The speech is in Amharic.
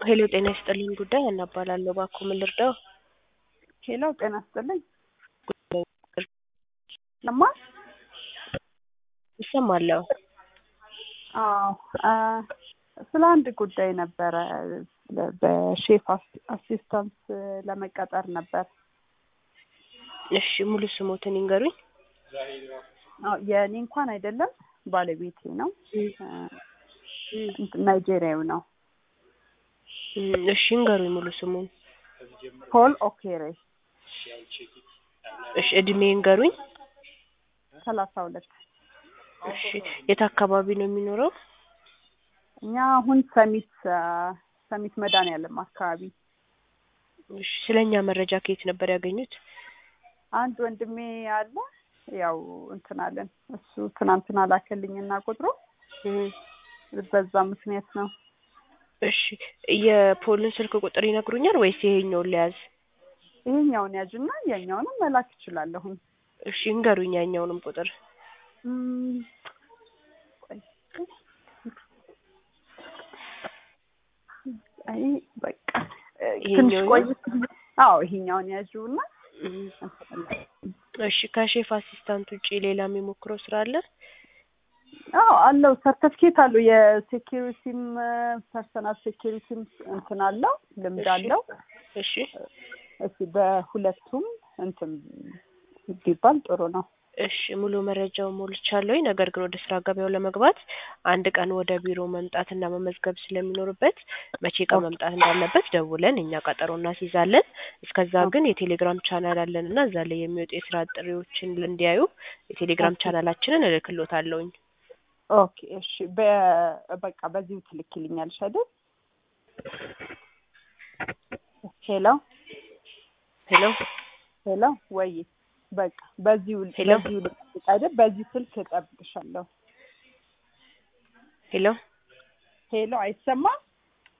ሄሎ ጤና ይስጥልኝ ጉዳይ እናባላለሁ ባክዎ ምን ልርዳው? ሄሎ ጤና ይስጥልኝ ጉዳይ ለማ ይሰማለሁ። አዎ ስለ አንድ ጉዳይ ነበረ በሼፍ አሲስታንት ለመቀጠር ነበር። እሺ ሙሉ ስሞትን ይንገሩኝ። የኔ እንኳን አይደለም ባለቤቴ ነው። ናይጄሪያዊ ነው። እሺ ይንገሩኝ ሙሉ ስሙን። ፖል ኦኬሬ። እሺ እድሜ ይንገሩኝ። 32 እሺ የት አካባቢ ነው የሚኖረው? እኛ አሁን ሰሚት መድኃኒዓለም አካባቢ። እሺ ስለኛ መረጃ ከየት ነበር ያገኙት? አንድ ወንድሜ አለ ያው እንትን አለን እሱ ትናንትና ላከልኝና ቁጥሩ በዛ ምክንያት ነው። እሺ የፖልን ስልክ ቁጥር ይነግሩኛል ወይስ ይሄኛውን ለያዝ? ይሄኛውን ያዥና ያኛውንም መላክ እችላለሁ። እሺ ይንገሩኝ ያኛውንም ቁጥር። አይ በቃ ትንሽ ቆይ። አዎ ይሄኛውን ያዥውና እሺ ከሼፍ አሲስታንት ውጪ ሌላ የሚሞክረው ስራ አለ? አዎ አለው። ሰርቲፊኬት አለው የሴኩሪቲም ፐርሰናል ሴኩሪቲም እንትን አለው ልምድ አለው። እሺ በሁለቱም እንትን ቢባል ጥሩ ነው። እሺ ሙሉ መረጃው ሞልቻለሁ። ነገር ግን ወደ ስራ ገበያው ለመግባት አንድ ቀን ወደ ቢሮ መምጣትና መመዝገብ ስለሚኖርበት መቼ ቀን መምጣት እንዳለበት ደውለን እኛ ቀጠሮ እናስይዛለን። እስከዛ ግን የቴሌግራም ቻናል አለንና እዛ ላይ የሚወጡ የስራ ጥሪዎችን እንዲያዩ የቴሌግራም ቻናላችንን እልክልዎታለሁኝ። ኦኬ እሺ በቃ በዚሁ ትልኪልኛለሽ አይደል? ሄሎ ወይ በቃ በዚሁ አይደል? በዚህ ስልክ እጠብቅሻለሁ። ሄሎ አይሰማም?